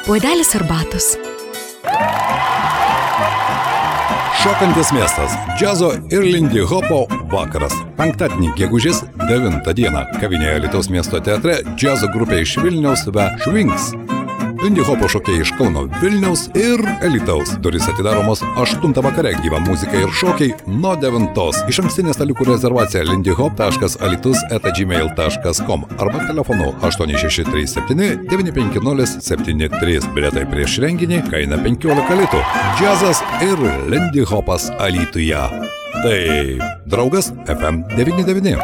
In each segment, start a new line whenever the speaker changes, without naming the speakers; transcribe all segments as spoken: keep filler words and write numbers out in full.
puodelis arbatos.
Šokantis miestas. Džiazo ir lindy hopo vakaras. Penktadienį gegužės devintą dieną kavinėje Alytaus miesto teatre džiazo grupė iš Vilniaus ve Švinks. Lindy hopo šokėjai iš Kauno, Vilniaus ir Alytaus. Durys atidaromos aštuntą vakare, gyva muzika ir šokiai nuo devintos. Iš ankstinė staliukų rezervacija lindyhop taškas alytus eta gmail taškas com arba telefonu aštuoni šeši trys septyni devyni penki nulis septyni trys. Bilietai prieš renginį kaina penkiolika litų. Džiazas ir lindy hopas Alytuje. Tai draugas F M devyni devyni.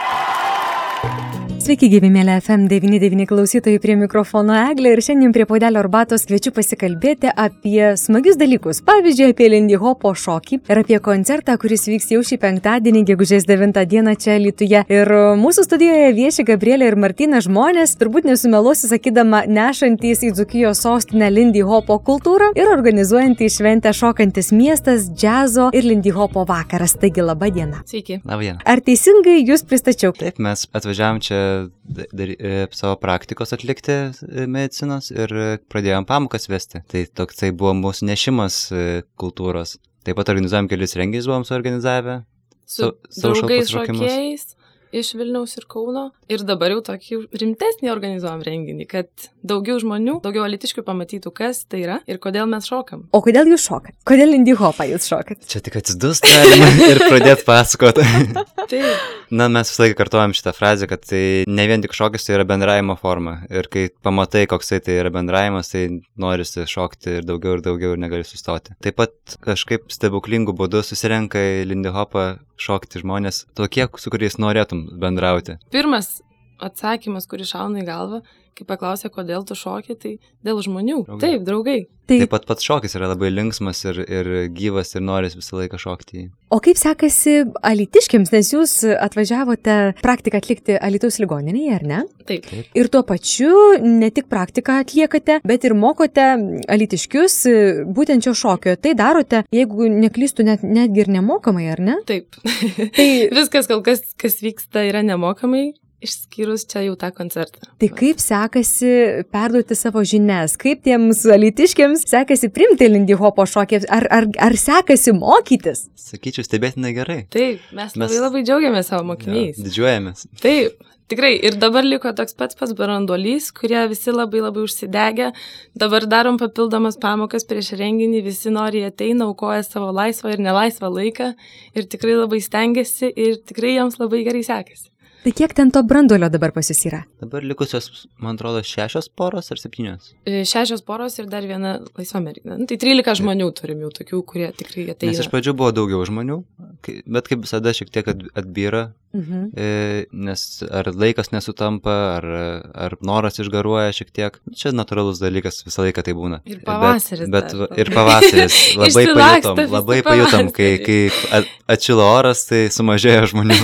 Sveiki, gyvi mėly F M devyni devyni klausytojai, prie mikrofono Eglė ir šiandien prie puodelio arbatos kviečiu pasikalbėti apie smagius dalykus, pavyzdžiui, apie lindy hopo šokį ir apie koncertą, kuris vyks jau šį penktadienį, gegužės devintą dieną čia Alytuje. Ir mūsų studijoje vieši Gabrielė ir Martynas, žmonės, turbūt nesumeluosiu sakydama, nešantys į Dzūkijos sostinę lindy hopo kultūrą ir organizuojantys šventę Šokantis miestas, džiazo ir lindy hopo vakaras. Taigi, laba diena.
Sveiki.
Labą dieną.
Ar teisingai jūs pristačiau?
Taip, mes atvažiavom čia dar, savo praktikos atlikti medicinos ir pradėjom pamokas vesti. Tai toksai buvo mūsų nešimas kultūros. Taip pat organizuojam kelis renginius, buvom suorganizavę.
Su draugais šokėjais iš Vilniaus ir Kauno. Ir dabar jau tokį rimtesnį organizuojam renginį, kad daugiau žmonių, daugiau alytiškių pamatytų, kas tai yra ir kodėl mes šokam.
O kodėl jūs šokat? Kodėl lindy hopą jūs šokat?
Čia tik atsidust galima ir pradėti pasakoti.
Taip.
Na, mes visą laiką kartuojam šitą frazę, kad tai ne vien tik šokis, tai yra bendravimo forma. Ir kai pamatai, koksai tai yra bendravimas, tai norisi šokti ir daugiau ir daugiau ir negali sustoti. Taip pat kažkaip stebuklingų būdų susirenka į lindy hopą šokti žmonės tokie, su kuriais norėtum bendrauti.
Pirmas atsakymas, kuris šauna į galvą, kai paklausė, kodėl tu šoki, tai dėl žmonių. Draugai. Taip, draugai.
Taip. Taip pat pats šokis yra labai linksmas ir, ir gyvas ir noris visą laiką šokti.
O kaip sekasi alytiškiams, nes jūs atvažiavote praktiką atlikti Alytaus ligoninėje, ar ne?
Taip. Taip.
Ir tuo pačiu ne tik praktiką atliekate, bet ir mokote alytiškius būtent šio šokio. Tai darote, jeigu neklystu, net, netgi ir nemokamai, ar ne?
Taip. Tai viskas kol kas, kas vyksta, yra nemokamai. Išskyrus čia jau tą koncertą.
Tai kaip sekasi perduoti savo žinias? Kaip tiems alytiškiams sekasi priimti lindy hopo šokį? Ar, ar, ar sekasi mokytis?
Sakyčiau, stebėtinai gerai.
Taip, mes, mes labai labai džiaugiamės savo mokiniais.
Ja, didžiuojamės.
Taip, tikrai. Ir dabar liko toks pats pats branduolys, kurie visi labai labai užsidegę. Dabar darom papildomas pamokas prieš renginį, visi nori ateina, aukoja savo laisvą ir nelaisvą laiką ir tikrai labai stengiasi ir tikrai jiems labai gerai sekasi.
Tai kiek ten to branduolio dabar pas jūs yra?
Dabar likusios, man atrodo, šešios poros ar septynios?
Šešios poros ir dar viena laisva mergina. Nu, tai trylika žmonių turim jau tokių, kurie tikrai ateina.
Nes iš pradžių buvo daugiau žmonių, bet kaip visada šiek tiek atbyra, mhm. nes ar laikas nesutampa, ar, ar noras išgaruoja šiek tiek. Čia natūralus dalykas, visą laiką tai būna.
Ir pavasaris.
Bet, bet ir pavasaris. Labai pajutom, labai pajutom, kai, kai atšilo oras, tai sumažėjo žmonių.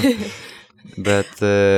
Bet,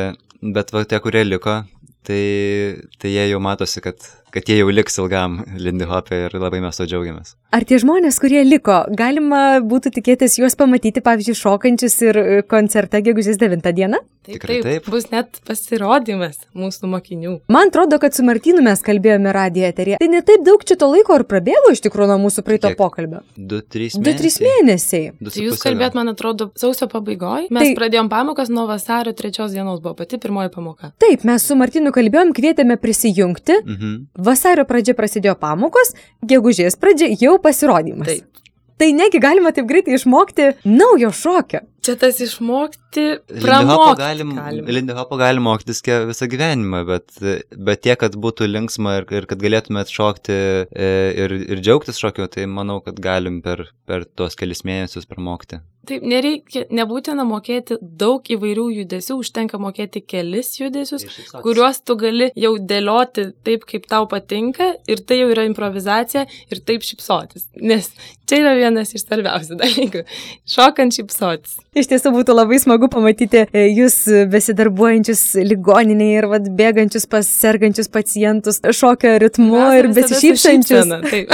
bet va, tie, kurie liko, tai, tai jie jau matosi, kad, kad jie jau liks ilgam lindy hopė ir labai mes to džiaugiamės.
Ar tie žmonės, kurie liko, galima būtų tikėtis juos pamatyti, pavyzdžiui, šokančius ir koncertą gegužės devintą dieną?
Taip, taip, taip, bus net pasirodymas mūsų mokinių.
Man atrodo, kad su Martynu mes kalbėjome radijo eteryje. Tai ne taip daug čia to laiko ir prabėgo iš tikrųjų nuo mūsų praeito pokalbio.
Du, trys
mėnesiai. Du, trys mėnesiai.
Tai jūs kalbėt, man atrodo, sausio pabaigoje. Mes tai pradėjom pamokas nuo vasario trečios dienos, buvo pati pirmoji pamoka.
Taip, mes su Martynu kalbėjom, kvietėme prisijungti. Mhm. Vasario pradžia prasidėjo pamokos, gegužės pradžia jau pasirodymas.
Taip.
Tai negi galima taip greitai išmokti naujo šokio.
Čia tas išmokti, pramokti.
Lindy hopo gali mokytis visą gyvenimą, bet, bet tiek, kad būtų linksma ir, ir kad galėtumėt šokti ir, ir džiaugtis šokiu, tai manau, kad galim per, per tuos kelis mėnesius pramokti.
Taip, nereikia, nebūtina mokėti daug įvairių judesių, užtenka mokėti kelis judesius, kuriuos tu gali jau dėlioti taip, kaip tau patinka ir tai jau yra improvizacija ir taip šypsotis, nes čia yra vienas iš svarbiausių dalykų, šokant šypsotis.
Iš tiesų būtų labai smagu pamatyti jūs besidarbuojančius ligoninėje ir vat, bėgančius pas sergančius pacientus šokio ritmu mes ir besišypsančius.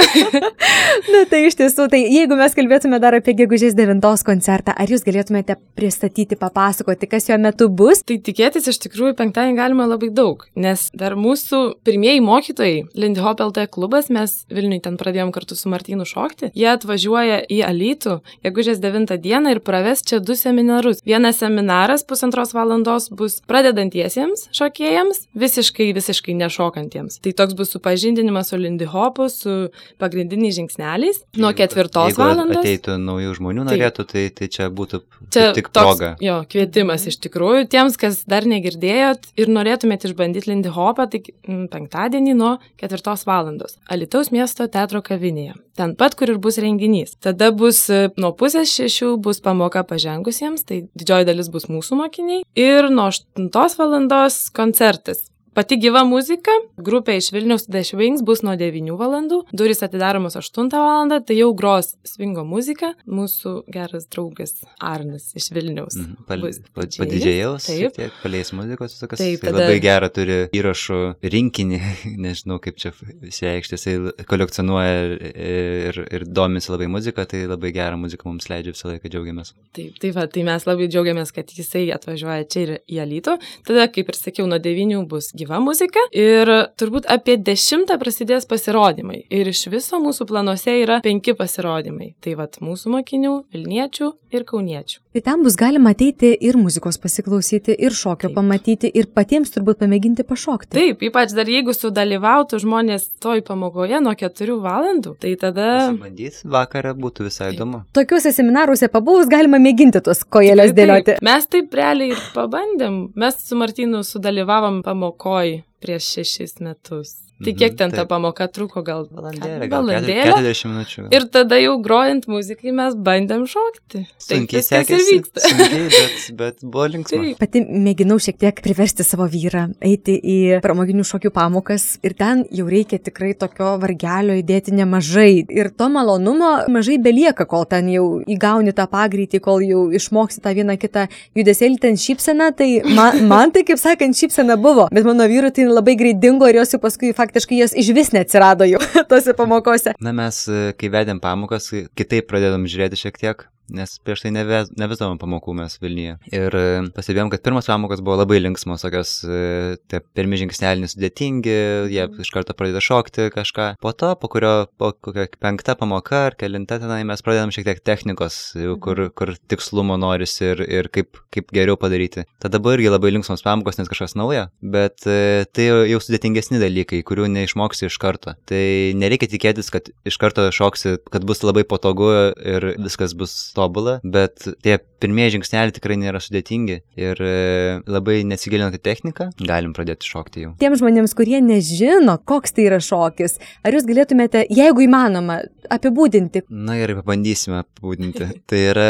Na tai iš tiesų, tai jeigu mes kalbėtume dar apie gegužės devintos koncertą, ar jūs galėtumėte pristatyti, papasakoti, kas jo metu bus?
Tai tikėtis iš tikrųjų penktadienį galima labai daug, nes dar mūsų pirmieji mokytojai, Lindy Hop L T klubas, mes Vilniui ten pradėjom kartu su Martynu šokti, jie atvažiuoja į Alytų gegužės devintą dieną ir praves čia du seminarus. Vienas seminaras pusantros valandos bus pradedantiesiems šokėjams, visiškai, visiškai nešokantiems. Tai toks bus supažindinimas su Lindy Hopu, su pagrindiniais žingsneliais nuo ketvirtos
Jeigu
valandos.
Jeigu ateitų naujų žmonių norėtų, tai, tai čia būtų
čia
tik
toks,
proga.
Jo, kvietimas iš tikrųjų. Tiems, kas dar negirdėjot ir norėtumėte išbandyti Lindy Hopą, tai penktadienį nuo ketvirtos valandos. Alytaus miesto teatro kavinėje. Ten pat, kur ir bus renginys. Tada bus nuo pusės šešių bus pamoka pažengusiems, tai didžioji dalis bus mūsų mokiniai. Ir nuo aštuntos valandos koncertas. Pati gyva muzika, grupė iš Vilniaus The Swings bus nuo devynių valandų, durys atidaromos aštuntą valandą, tai jau gros swingo muzika, mūsų geras draugas Arnas iš Vilniaus.
Mhm. Pal, Padidžėjaus, tiek paleis muzikos, visokas,
Taip,
tada...
tada...
labai gerą turi įrašų rinkinį, nežinau kaip čia išsireikšti, jisai kolekcionuoja ir, ir domisi labai muziką, tai labai gerą muziką mums leidžia, visą laiką džiaugiamės.
Taip, taip, va, tai mes labai džiaugiamės, kad jisai atvažiuoja čia ir į Alytų, tada, kaip ir sakiau, nuo devynių bus gyva muzika ir turbūt apie dešimtą prasidės pasirodymai. Ir iš viso mūsų planuose yra penki pasirodymai. Tai vat mūsų mokinių, Vilniečių ir Kauniečių.
Tai ten bus galima ateiti ir muzikos pasiklausyti, ir šokio Taip. pamatyti, ir patiems turbūt pamėginti pašokti.
Taip, ypač dar jeigu sudalyvautų žmonės toj pamokoje nuo keturių valandų, tai tada...
Pasibandys vakarą būtų visai Taip. įdomu.
Tokiuose seminaruose pabuvus galima mėginti tuos kojelės dėlioti.
Mes taip realiai ir pabandėm. Mes su Martynu sudalyvavom pamokoj prieš šešis metus. Tai kiek ten
Taip.
ta pamoka truko, gal
valandėlę, gal
valandėlę.
keturiasdešimt minučių. Gal.
Ir tada jau grojant muzikai mes bandėm šokti.
Sunkiai
Taip,
sekėsi, sunkiai, bet, bet buvo linksma.
Taip.
Pati mėginau šiek tiek priversti savo vyrą eiti į pramoginių šokių pamokas ir ten jau reikia tikrai tokio vargelio įdėti nemažai. Ir to malonumo mažai belieka, kol ten jau įgauni tą pagreitį, kol jau išmoksi tą vieną kitą judesėlį, ten šypsena, tai man, man tai, kaip sakant, šypsena buvo. Bet mano vyrui tai labai greit dingo ir jos jau paskui faktiškai jos išvis neatsirado jau tose pamokose.
Na mes, kai vedėm pamokas, kitaip pradėdom žiūrėti šiek tiek, nes prieš tai neves, nevesdavom pamokų mes Vilniuje. Ir pastebėjom, kad pirmas pamokas buvo labai linksmos, tokios tie pirmi žingsneliai nesudėtingi, jie iš karto pradeda šokti kažką. Po to, po kurio, po kokia penkta pamoka ar kelinta tenai, mes pradedam šiek tiek technikos, kur, kur tikslumo norisi ir, ir kaip, kaip geriau padaryti. Tada buvo irgi labai linksmos pamokos, nes kažkas nauja, bet tai jau sudėtingesni dalykai, kurių neišmoksi iš karto. Tai nereikia tikėtis, kad iš karto šoksi, kad bus labai patogu ir viskas bus tobulą, bet tie pirmieji žingsneliai tikrai nėra sudėtingi ir labai nesigilinant į techniką, galim pradėti šokti jau.
Tiems žmonėms, kurie nežino, koks tai yra šokis, ar jūs galėtumėte, jeigu įmanoma, apibūdinti?
Na gerai, pabandysime apibūdinti. Tai yra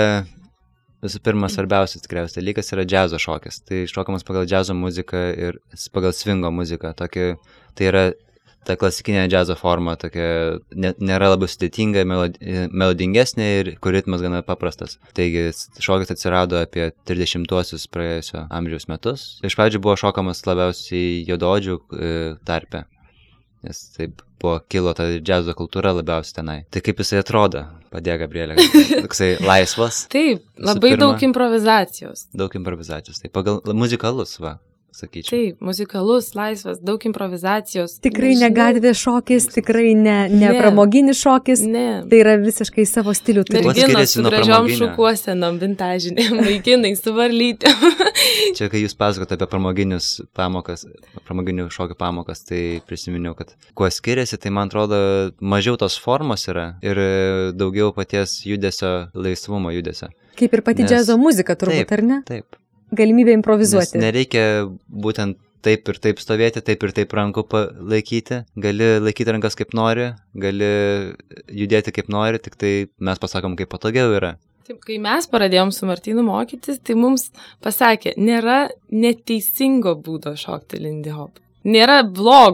visų pirma svarbiausias tikriausiai dalykas yra džiazo šokis. Tai šokamas pagal džiazo muziką ir pagal swingo muziką. Tokį, tai yra ta klasikinė džiazo forma, tokia nėra labai sudėtinga, melodingesnė ir kur ritmas gana paprastas. Taigi šokis atsirado apie trisdešimtuosius praėjusio amžiaus metus. Iš pradžių buvo šokamas labiausiai juodaodžių tarpe, nes taip buvo kilo ta džiazo kultūra labiausiai tenai. Tai kaip jisai atrodo? Padėjo Gabrielė, toksai laisvas.
Taip, labai
pirma,
daug improvizacijos.
Daug improvizacijos, tai pagal muzikalus, va. Sakyčiau.
Taip, muzikalus, laisvas, daug improvizacijos.
Tikrai ne gatvės šokis, tikrai ne, ne, ne pramoginis šokis.
Ne.
Tai yra visiškai savo stilių.
Merginos su gražiom šukuosenom, vintažinėm, vaikinai su varlytėm.
Čia, kai jūs pasakot apie pramoginius pamokas, pramoginių šokių pamokas, tai prisiminiau, kad kuo skiriasi, tai man atrodo mažiau tos formos yra ir daugiau paties judesio, laisvumo judesio.
Kaip ir pati
Nes...
džiazo muzika turbūt,
taip,
ar ne?
Taip.
Galimybė improvizuoti.
Nes nereikia būtent taip ir taip stovėti, taip ir taip rankų laikyti. Gali laikyti rankas kaip nori, gali judėti kaip nori, tik tai mes pasakom, kaip patogiau yra.
Taip, kai mes pradėjom su Martynu mokytis, tai mums pasakė, nėra neteisingo būdo šokti Lindy Hop. Nėra blogo.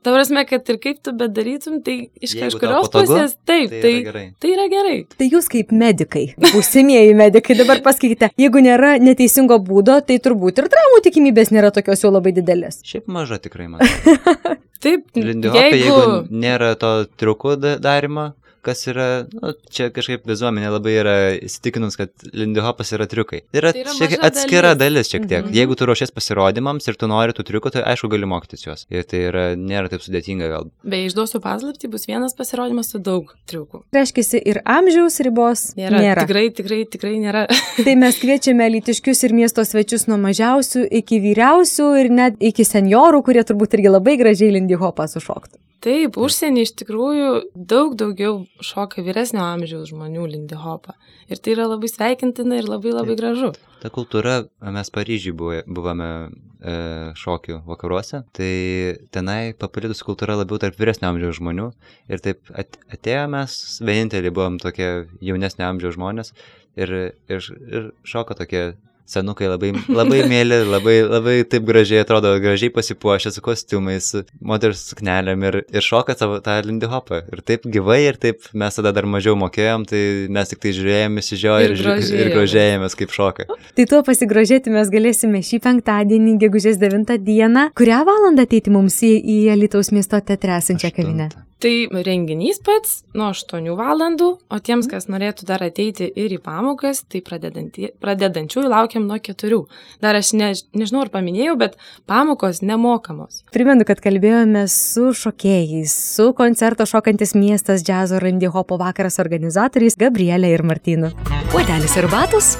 Ta prasme, kad ir kaip tu bedarytum, tai iš
Jeigu tau
kažkurios
patogu,
pusės, taip,
tai
tai,
yra gerai.
tai yra gerai.
Tai jūs kaip medikai, būsimieji medikai, dabar pasakykite, jeigu nėra neteisingo būdo, tai turbūt ir traumų tikimybės nėra tokios jau labai didelės.
Šiaip maža tikrai, man.
Taip,
Lindihopė,
jeigu...
jeigu nėra to triukų da- darimo, kas yra, nu, čia kažkaip vizuomenė labai yra įsitikinus, kad lindihopas yra triukai. Yra,
Tai yra
šiek,
maža
atskira
dalis.
dalis šiek tiek.
Mhm.
Jeigu tu ruošies pasirodymams ir tu nori tų triukų, tai aišku gali mokytis juos. Ir tai yra, nėra taip sudėtinga gal.
Bei išduosiu paslaptį, bus vienas pasirodymas su daug triukų.
Reiškia, ir amžiaus ribos
Nėra,
nėra.
Tikrai, tikrai, tikrai nėra.
Tai mes kviečiame alytiškius ir miesto svečius nuo mažiausių iki vyriausių ir net iki seniorų, kurie turbūt irgi labai gražiai lindihopą sušoktų.
Taip, užsienį iš tikrųjų daug daugiau šoka vyresnio amžiaus žmonių lindihopą. Ir tai yra labai sveikintina ir labai labai gražu.
Ta kultūra, mes Paryžiui buve- buvome e, šokių vakaruose, tai tenai paplitusi kultūra labiau tarp vyresnio amžiaus žmonių. Ir taip at, atėjo mes, vieninteliai buvom tokie jaunesnio amžiaus žmonės ir, ir, ir šoka tokie senukai labai, labai mėly, labai, labai taip gražiai atrodo, gražiai pasipuošę su kostiumais, su moters suknelėm ir, ir šoka savo tą lindihopą. Ir taip gyvai, ir taip mes tada dar mažiau mokėjom, tai mes tik tai žiūrėjom, įsižioję ir,
Ir
ir, ir
grožėjomės.
grožėjomės kaip šoka.
Tai tuo pasigrožėti mes galėsime šį penktadienį, gegužės devintą dieną. Kurią valandą ateiti mums į, į Alytaus miesto teatre esančią kavinę?
Aštuntą.
Tai renginys pats nuo aštuonių valandų, o tiems, kas norėtų dar ateiti ir į pamokas, tai pradedanti- pradedančiųjų laukiam nuo keturių. Dar aš ne, nežinau, ar paminėjau, bet pamokos nemokamos.
Primenu, kad kalbėjome su šokėjais, su koncerto Šokantis miestas džiazo ir lindihopo vakaras organizatoriais Gabrielė ir Martynu.
Puodelis arbatos